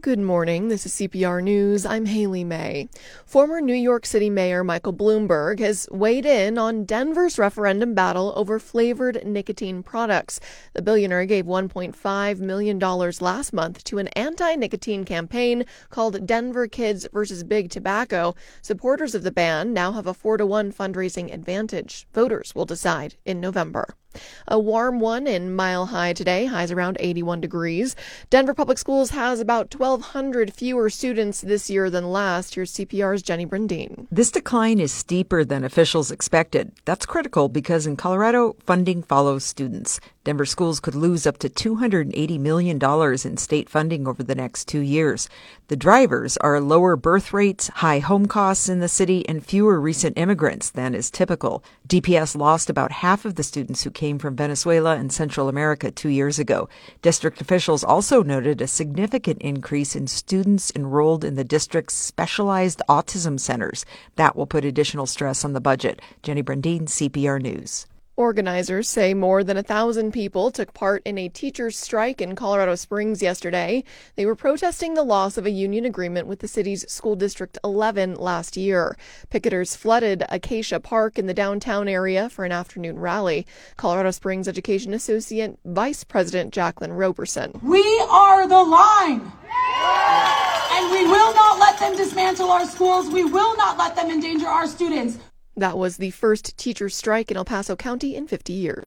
Good morning. This is CPR News. I'm Haley May. Former New York City Mayor Michael Bloomberg has weighed in on Denver's referendum battle over flavored nicotine products. The billionaire gave $1.5 million last month to an anti-nicotine campaign called Denver Kids vs. Big Tobacco. Supporters of the ban now have a 4-to-1 fundraising advantage. Voters will decide in November. A warm one in Mile High today, highs around 81 degrees. Denver Public Schools has about 1,200 fewer students this year than last. Here's CPR's Jenny Brandine. This decline is steeper than officials expected. That's critical because in Colorado, funding follows students. Denver schools could lose up to $280 million in state funding over the next 2 years. The drivers are lower birth rates, high home costs in the city, and fewer recent immigrants than is typical. DPS lost about half of the students who came from Venezuela and Central America 2 years ago. District officials also noted a significant increase in students enrolled in the district's specialized autism centers. That will put additional stress on the budget. Jenny Brandine, CPR News. Organizers say more than 1,000 people took part in a teachers' strike in Colorado Springs yesterday. They were protesting the loss of a union agreement with the city's School District 11 last year. Picketers flooded Acacia Park in the downtown area for an afternoon rally. Colorado Springs Education Associate Vice President Jacqueline Roberson. We are the line. And we will not let them dismantle our schools. We will not let them endanger our students. That was the first teacher strike in El Paso County in 50 years.